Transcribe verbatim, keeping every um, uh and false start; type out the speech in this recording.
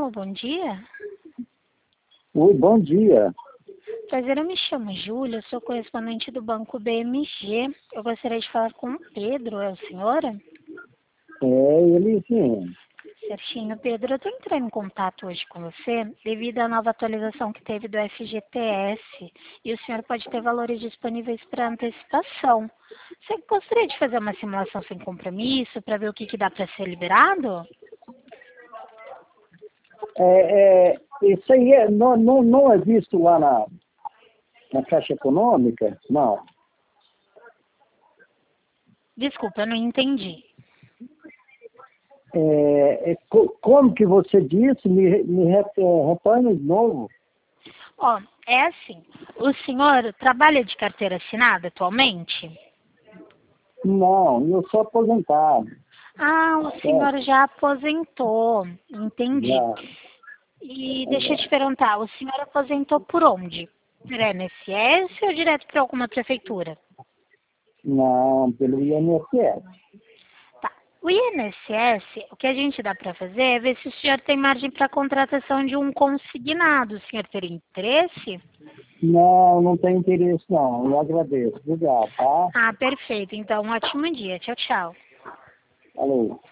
Alô, bom dia. Oi, bom dia. Prazer, eu me chamo Júlia, sou correspondente do Banco B M G. Eu gostaria de falar com o Pedro, é o senhor? É, ele sim. Certinho, Pedro, eu estou entrando em contato hoje com você devido à nova atualização que teve do F G T S e o senhor pode ter valores disponíveis para antecipação. Você gostaria de fazer uma simulação sem compromisso para ver o que, que dá para ser liberado? É, é, isso aí é, não, não, não é visto lá na, na Caixa Econômica? Não. Desculpa, eu não entendi. É, é, co- como que você disse? Me, me re- é, retorne de novo. Ó, é assim, o senhor trabalha de carteira assinada atualmente? Não, eu sou aposentado. Ah, o Certo? senhor já aposentou, entendi. Já. E deixa eu te perguntar, o senhor aposentou por onde? Por I N S S ou direto para alguma prefeitura? Não, pelo I N S S. Tá. O I N S S, o que a gente dá para fazer é ver se o senhor tem margem para contratação de um consignado. O senhor teria interesse? Não, não tem interesse não. Eu agradeço. Obrigado, tá? Ah, perfeito. Então, um ótimo dia. Tchau, tchau. Falou.